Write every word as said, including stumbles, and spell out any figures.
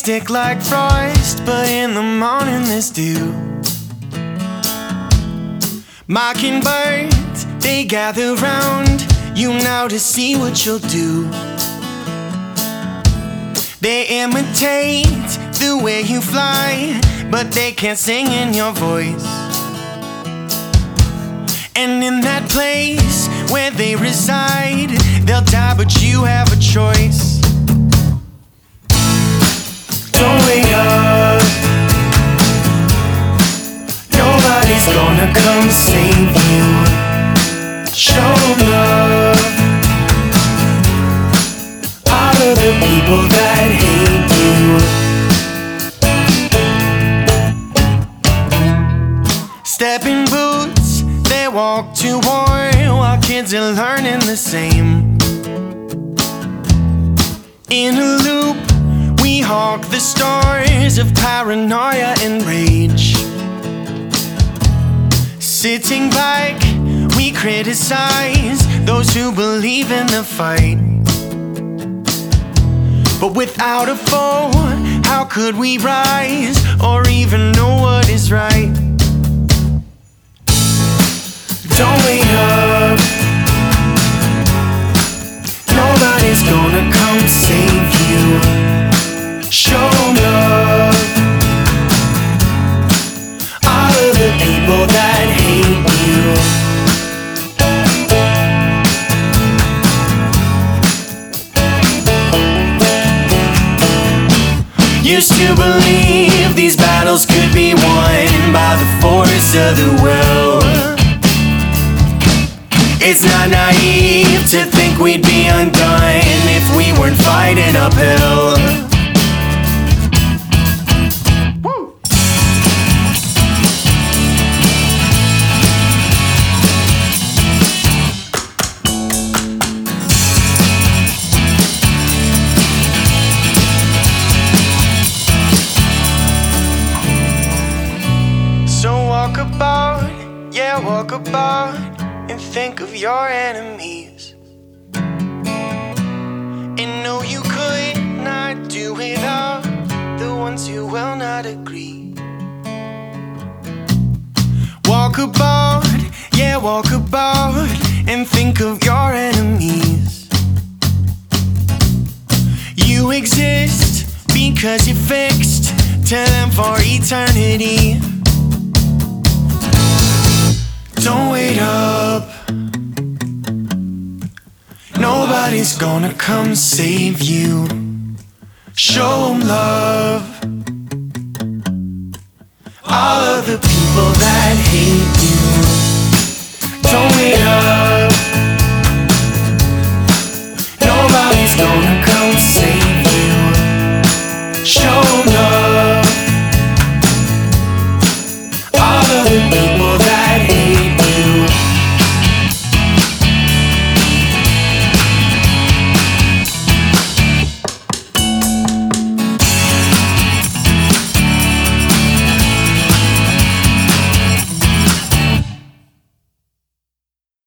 stick like frost, but in the morning there's dew. Mockingbirds, they gather round you now to see what you'll do. They imitate the way you fly, but they can't sing in your voice. And in that place where they reside, they'll die, but you have a choice. Don't wait up, nobody's gonna come save you. Show love, all of the people that hate you. Step in boots, they walk to war, while kids are learning the same. In a loop, we hawk the stars of paranoia and rage. Sitting back, we criticize those who believe in the fight. But without a foe, how could we rise or even know what is right? Don't wait up, nobody's gonna come save you. Show love, all of the people that hate you. Used to believe these battles could be won by the force of the will. It's not naive to think we'd be undone if we weren't fighting uphill. Walk about, yeah, walk about, and think of your enemies. And know you could not do without the ones who will not agree. Walk about, yeah, walk about, and think of your enemies. You exist because you're fixed to them for eternity. Don't wait up, nobody's gonna come save you. Show 'em love, all of the people that hate you. Don't wait up,